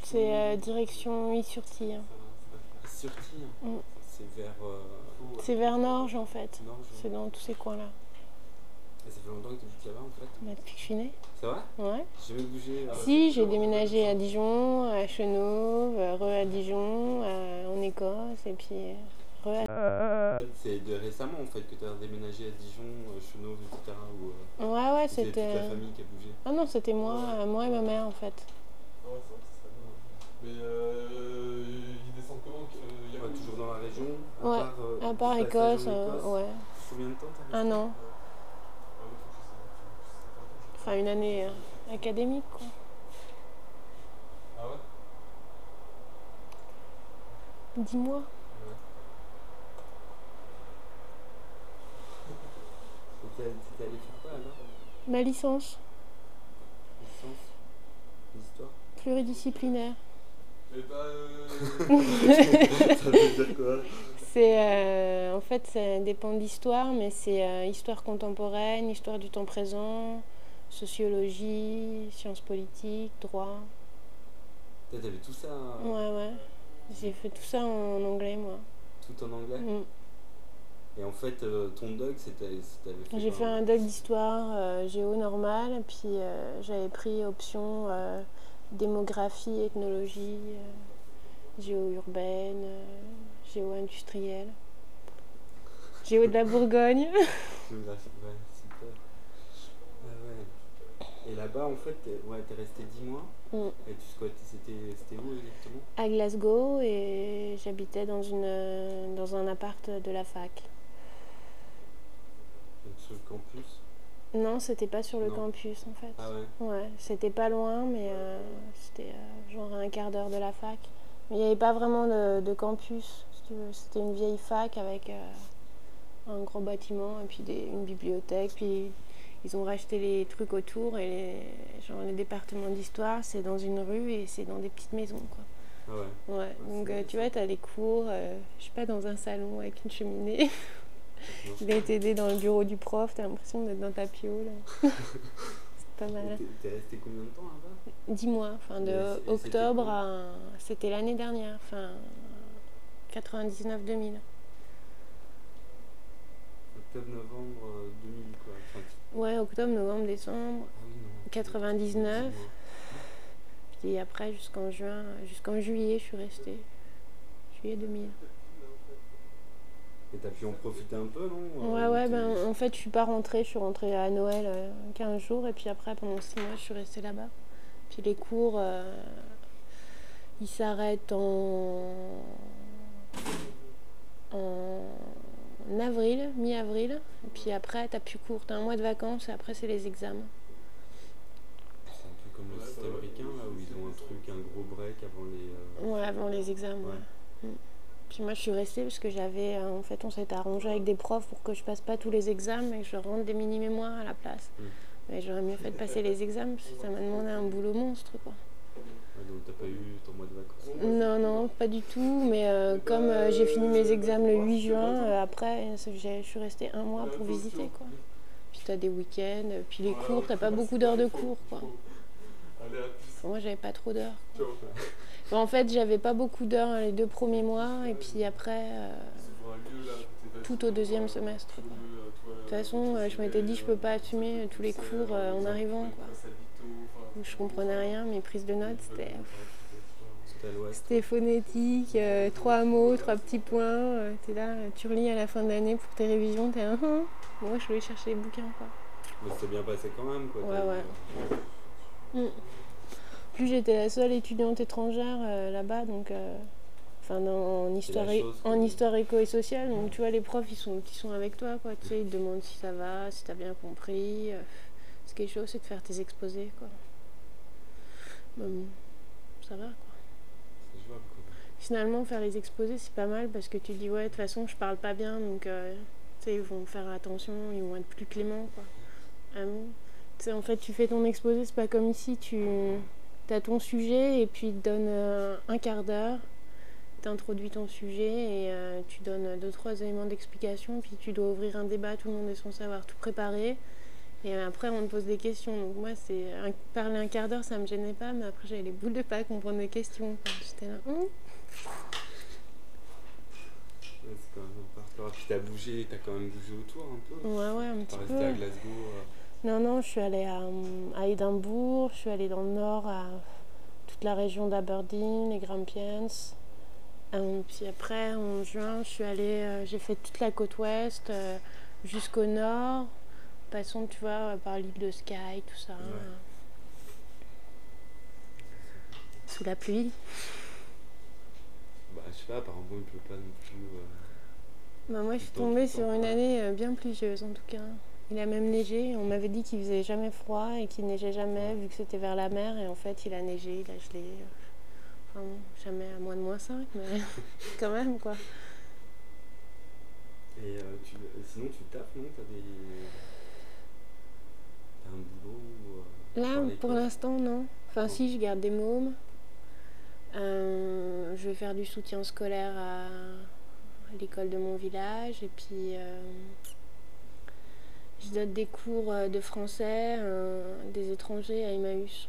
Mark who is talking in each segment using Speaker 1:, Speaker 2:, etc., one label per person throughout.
Speaker 1: C'est direction Île-sur-Tille.
Speaker 2: Sur-Tille, c'est vers
Speaker 1: C'est vers Norges en fait.
Speaker 2: Norges.
Speaker 1: C'est dans tous ces coins-là.
Speaker 2: Et ça fait longtemps que tu habites là-bas en fait.
Speaker 1: Bah, depuis que je suis née.
Speaker 2: C'est vrai?
Speaker 1: Ouais.
Speaker 2: J'ai jamais bougé.
Speaker 1: Si, j'ai déménagé à Dijon, à Chenauve, à Dijon, en Écosse, et puis
Speaker 2: C'est de récemment en fait que tu as déménagé à Dijon, Chenauve, etc. Ou
Speaker 1: Ouais,
Speaker 2: c'est toute
Speaker 1: c'était.
Speaker 2: la famille qui a bougé.
Speaker 1: Ah non, c'était moi et ma mère en fait.
Speaker 3: Ouais, c'est vrai que ça serait bien. Mais ils descendent comment
Speaker 2: Ouais, toujours dans la région,
Speaker 1: Ouais, à part
Speaker 2: du passage
Speaker 1: Écosse,
Speaker 2: en Écosse.
Speaker 1: ouais.
Speaker 2: Combien de temps t'as resté?
Speaker 1: Un an. Enfin, une année académique, quoi.
Speaker 3: Ah ouais?
Speaker 1: 10 mois.
Speaker 3: Ouais.
Speaker 2: T'étais allé faire quoi là-bas?
Speaker 1: Ma licence,
Speaker 2: Licence? L'histoire?
Speaker 1: pluridisciplinaire.
Speaker 3: Et bah.
Speaker 2: Ça veut dire quoi?
Speaker 1: En fait, ça dépend de l'histoire, mais c'est histoire contemporaine, histoire du temps présent, sociologie, sciences politiques, droit.
Speaker 2: T'avais tout ça
Speaker 1: Ouais. J'ai fait tout ça en anglais, moi.
Speaker 2: tout en anglais? Et en fait, ton doc, t'avais fait
Speaker 1: J'ai
Speaker 2: quoi?
Speaker 1: fait un doc d'histoire géo normale, puis j'avais pris option démographie, ethnologie, géo-urbaine, géo-industrielle, géo de la Bourgogne.
Speaker 2: Géographie, ouais, super. Ouais. Et là-bas, en fait, t'es resté 10 mois. Et tu squattais, c'était où exactement?
Speaker 1: À Glasgow, et j'habitais dans un appart de la fac.
Speaker 2: Donc sur le campus?
Speaker 1: Non, c'était pas sur le
Speaker 2: Non.
Speaker 1: campus en fait.
Speaker 2: Ah ouais?
Speaker 1: Ouais, c'était pas loin, mais c'était genre à un quart d'heure de la fac. Mais il n'y avait pas vraiment de campus, si tu veux. C'était une vieille fac avec un gros bâtiment et puis une bibliothèque. Puis ils ont racheté les trucs autour et genre les départements d'histoire, c'est dans une rue et c'est dans des petites maisons, quoi.
Speaker 2: Ah ouais?
Speaker 1: Ouais, donc tu vois, t'as les cours, je sais pas, dans un salon avec une cheminée. Il a été aidé dans le bureau du prof, t'as l'impression d'être dans ta piole. C'est pas mal.
Speaker 2: T'es resté combien de temps là-bas?
Speaker 1: 10 mois, enfin de
Speaker 2: Et
Speaker 1: octobre
Speaker 2: c'était
Speaker 1: à. C'était l'année dernière, enfin 99-2000.
Speaker 2: Octobre-novembre 2000 quoi. Enfin,
Speaker 1: Ouais, octobre, novembre, décembre.
Speaker 2: ah oui, non.
Speaker 1: 99.
Speaker 2: 10 mois.
Speaker 1: Puis après, jusqu'en juillet, je suis restée. Juillet 2000.
Speaker 2: Et t'as pu en profiter un peu, non?
Speaker 1: Ouais, ben en fait, je suis pas rentrée. Je suis rentrée à Noël 15 jours. Et puis après, pendant 6 mois, je suis restée là-bas. Puis les cours, ils s'arrêtent en avril, mi-avril. Et puis après, t'as plus cours. T'as un mois de vacances et après, c'est les examens.
Speaker 2: C'est un peu comme le système américain, là, où ils ont un gros break avant les...
Speaker 1: Ouais, avant les examens, ouais. Puis moi, je suis restée parce que en fait, on s'était arrangé avec des profs pour que je passe pas tous les examens et que je rentre des mini-mémoires à la place. Mais j'aurais mieux fait de passer les examens parce que ça m'a demandé un boulot monstre, quoi.
Speaker 2: Ouais, donc t'as pas eu ton mois de vacances?
Speaker 1: Non, pas du tout. Mais comme j'ai fini mes examens le 8 juin, après, je suis restée un mois pour visiter, quoi. Puis t'as des week-ends, puis les cours, t'as pas beaucoup d'heures de cours, quoi. Enfin, moi, j'avais pas trop d'heures, quoi. En fait, j'avais pas beaucoup d'heures les 2 premiers mois, et puis après, tout au deuxième semestre, quoi. De toute façon, je m'étais dit, je peux pas assumer tous les cours en arrivant, quoi. Donc, je comprenais rien, mes prises de notes, c'était phonétique, 3 mots, 3 petits points. T'es là, tu relis à la fin de l'année pour tes révisions, t'es bon, moi, je voulais chercher les bouquins, quoi.
Speaker 2: Mais c'était bien passé quand même, quoi.
Speaker 1: Ouais. Plus j'étais la seule étudiante étrangère là-bas, donc en histoire éco et sociale, donc tu vois, les profs qui sont avec toi, quoi. Tu sais, ils te demandent si ça va, si t'as bien compris. Ce qui est chaud, c'est de faire tes exposés, quoi. Bon, ça va, quoi.
Speaker 2: C'est jouable, quoi.
Speaker 1: Finalement, faire les exposés, c'est pas mal parce que tu dis, ouais, de toute façon, je parle pas bien, donc tu sais, ils vont faire attention, ils vont être plus cléments, quoi. Tu sais, en fait, tu fais ton exposé, c'est pas comme ici, t'as ton sujet et puis ils te donnent un quart d'heure, t'introduis ton sujet et tu donnes 2-3 éléments d'explication, puis tu dois ouvrir un débat, tout le monde est censé avoir tout préparé, Et après, on me pose des questions. Donc moi, parler un quart d'heure, ça me gênait pas. Mais après, j'avais les boules de pas comprendre mes questions. J'étais là.
Speaker 2: Ouais, c'est quand même un parcours. Puis t'as quand même bougé autour un peu.
Speaker 1: Ouais, un
Speaker 2: T'as
Speaker 1: petit
Speaker 2: resté
Speaker 1: peu.
Speaker 2: à Glasgow.
Speaker 1: Non, je suis allée à Édimbourg. Je suis allée dans le nord, à toute la région d'Aberdeen, les Grampians. Puis après, en juin, j'ai fait toute la côte ouest jusqu'au nord. Passons, tu vois, par l'île de Skye, tout ça.
Speaker 2: Ouais.
Speaker 1: Sous la pluie.
Speaker 2: Bah, je sais pas, apparemment, il pleut pas non plus.
Speaker 1: Bah, moi, je suis
Speaker 2: Tout le temps,
Speaker 1: tombée
Speaker 2: tout le
Speaker 1: sur
Speaker 2: temps,
Speaker 1: une
Speaker 2: ouais.
Speaker 1: année bien pluvieuse, en tout cas. Il a même neigé. On m'avait dit qu'il faisait jamais froid et qu'il neigeait jamais, vu que c'était vers la mer. Et en fait, il a neigé, il a gelé. Enfin, bon, jamais à moins de -5, mais quand même, quoi.
Speaker 2: Et sinon, tu taffes, non? T'as un boulot
Speaker 1: Là,
Speaker 2: par
Speaker 1: pour
Speaker 2: l'école?
Speaker 1: l'instant, non. Enfin,
Speaker 2: Non.
Speaker 1: si, je garde des mômes. Je vais faire du soutien scolaire à l'école de mon village. Et puis, je donne des cours de français des étrangers à Emmaüs.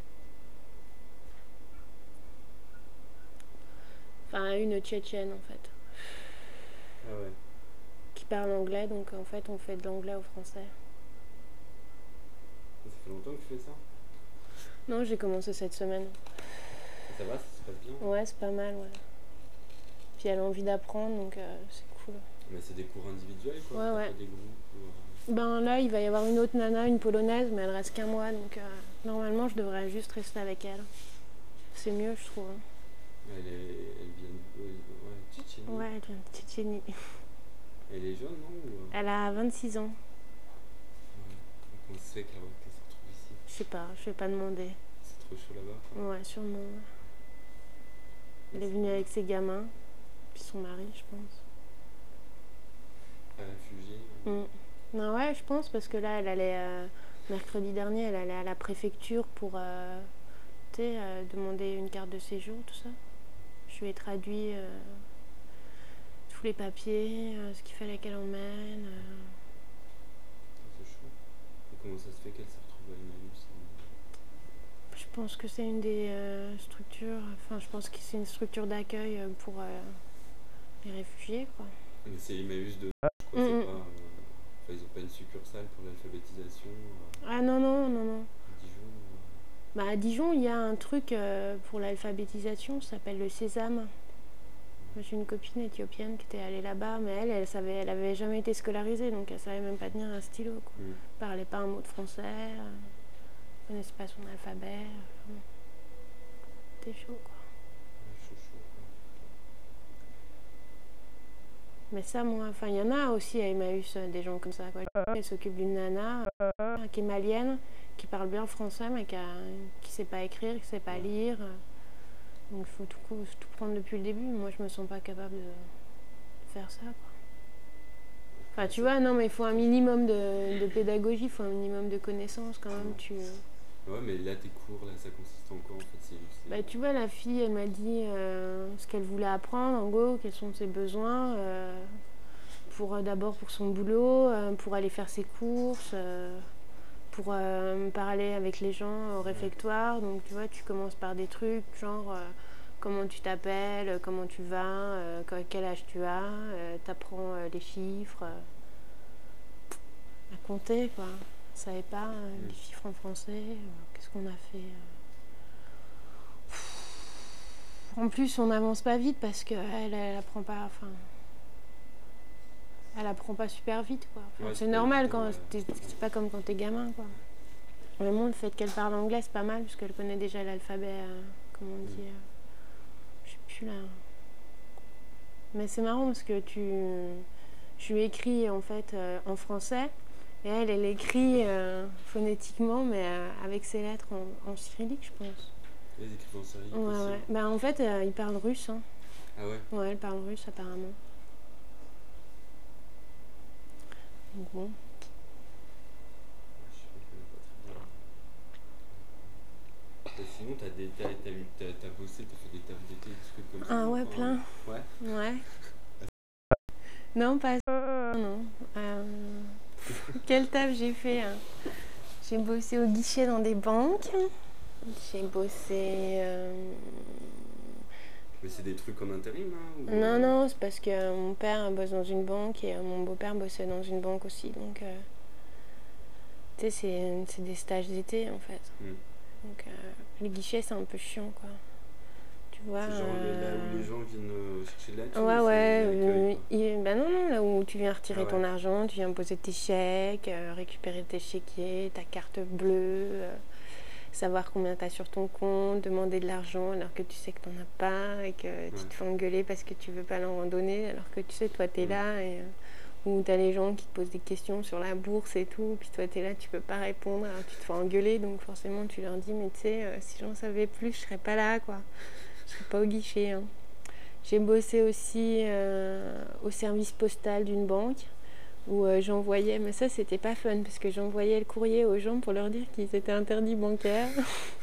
Speaker 1: Enfin, une tchétchène, en fait,
Speaker 2: Ah ouais.
Speaker 1: qui parle anglais. Donc, en fait, on fait de l'anglais au français.
Speaker 2: Ça fait longtemps que tu fais ça?
Speaker 1: Non, j'ai commencé cette semaine.
Speaker 2: Et ça va, ça se passe bien?
Speaker 1: Ouais, c'est pas mal, ouais. Puis elle a envie d'apprendre, donc c'est cool.
Speaker 2: Mais c'est des cours individuels, quoi?
Speaker 1: Ouais,
Speaker 2: T'as
Speaker 1: ouais.
Speaker 2: pas des groupes
Speaker 1: Ben là, il va y avoir une autre nana, une polonaise, mais elle reste qu'un mois, donc normalement, je devrais juste rester avec elle. C'est mieux, je trouve.
Speaker 2: Elle vient de Tchétchénie.
Speaker 1: Ouais, elle vient de Tchétchénie.
Speaker 2: Elle est jeune, non?
Speaker 1: Elle a 26 ans.
Speaker 2: Ouais. Comment ça se fait qu'elle se retrouve ici?
Speaker 1: Je sais pas, je vais pas demander.
Speaker 2: C'est trop chaud là-bas, quoi.
Speaker 1: Ouais, sûrement. Elle est venue avec ses gamins, puis son mari, je pense.
Speaker 2: Réfugiée.
Speaker 1: Non, ouais, je pense, parce que là, elle allait, mercredi dernier, elle allait à la préfecture pour demander une carte de séjour, tout ça. Je lui ai traduit tous les papiers, ce qu'il fallait qu'elle emmène.
Speaker 2: C'est chaud. Et comment ça se fait qu'elle s'est retrouvée à Emmaüs?
Speaker 1: Je pense que c'est une des structures, enfin, je pense que c'est une structure d'accueil pour les réfugiés, quoi.
Speaker 2: Mais c'est Emmaüs de je crois, c'est pas. Enfin, ils ont pas une succursale pour l'alphabétisation
Speaker 1: Ah non.
Speaker 2: à Dijon.
Speaker 1: Bah, à Dijon, il y a un truc pour l'alphabétisation, ça s'appelle le Sésame. Moi, j'ai une copine éthiopienne qui était allée là-bas, mais elle avait jamais été scolarisée, donc elle savait même pas tenir un stylo, quoi. Elle parlait pas un mot de français, connaissait pas son alphabet. C'était chaud, quoi.
Speaker 2: Chaud, quoi.
Speaker 1: Mais ça, moi, enfin, il y en a aussi à Emmaüs, des gens comme ça, quoi. Elle s'occupe d'une nana qui est malienne, qui parle bien français, mais qui sait pas écrire, qui sait pas lire. Donc il faut tout prendre depuis le début. Moi, je me sens pas capable de faire ça, quoi. Enfin, tu vois, non, mais il faut un minimum de pédagogie, il faut un minimum de connaissances quand même.
Speaker 2: Ouais, mais là, tes cours, là, ça consiste en quoi, en fait?
Speaker 1: Bah, tu vois, la fille, elle m'a dit ce qu'elle voulait apprendre, en gros, quels sont ses besoins, d'abord pour son boulot, pour aller faire ses courses, pour parler avec les gens au réfectoire. Donc, tu vois, tu commences par des trucs genre comment tu t'appelles, comment tu vas, quel âge tu as, t'apprends les chiffres, à compter, quoi. Je savais pas les chiffres en français, qu'est-ce qu'on a fait En plus, on n'avance pas vite parce qu'elle apprend pas, enfin, elle apprend pas super vite, quoi. Enfin,
Speaker 2: Ouais,
Speaker 1: c'est normal quand c'est pas comme quand t'es gamin, quoi. Vraiment, le fait qu'elle parle anglais, c'est pas mal puisqu'elle connaît déjà l'alphabet, comment on dit, je sais plus là. Mais c'est marrant parce que je lui écris en fait en français et elle écrit phonétiquement, mais avec ses lettres en cyrillique, je pense.
Speaker 2: Les écrits en cyrillique
Speaker 1: Ouais,
Speaker 2: aussi.
Speaker 1: ouais. Bah, en fait, il parle russe. Hein.
Speaker 2: Ah ouais?
Speaker 1: Ouais, elle parle russe apparemment. Donc bon.
Speaker 2: Et sinon, t'as bossé, t'as fait des tafs d'été, des trucs comme ça?
Speaker 1: Ah ouais,
Speaker 2: enfin,
Speaker 1: plein.
Speaker 2: Ouais?
Speaker 1: Ouais. Non, pas non. Quel taf j'ai fait, hein. J'ai bossé au guichet dans des banques. J'ai bossé...
Speaker 2: Mais c'est des trucs en intérim, hein, ou,
Speaker 1: Non, non, c'est parce que mon père bosse dans une banque et mon beau-père bossait dans une banque aussi. Donc, tu sais, c'est des stages d'été, en fait. Donc, les guichets, c'est un peu chiant, quoi. Tu vois.
Speaker 2: C'est genre là où les gens viennent chercher de la thune.
Speaker 1: Ouais, bah non, là où tu viens retirer ton
Speaker 2: ouais.
Speaker 1: argent, tu viens poser tes chèques, récupérer tes chéquiers, ta carte bleue, savoir combien tu as sur ton compte, demander de l'argent alors que tu sais que tu n'en as pas et que tu te fais engueuler parce que tu veux pas leur en donner alors que tu sais, toi, tu es là et... où tu as les gens qui te posent des questions sur la bourse et tout, puis toi tu es là, tu peux pas répondre, alors tu te fais engueuler, donc forcément tu leur dis, mais tu sais, si j'en savais plus, je serais pas là, quoi. Je serais pas au guichet, hein. J'ai bossé aussi au service postal d'une banque où j'envoyais, mais ça c'était pas fun parce que j'envoyais le courrier aux gens pour leur dire qu'ils étaient interdits bancaires.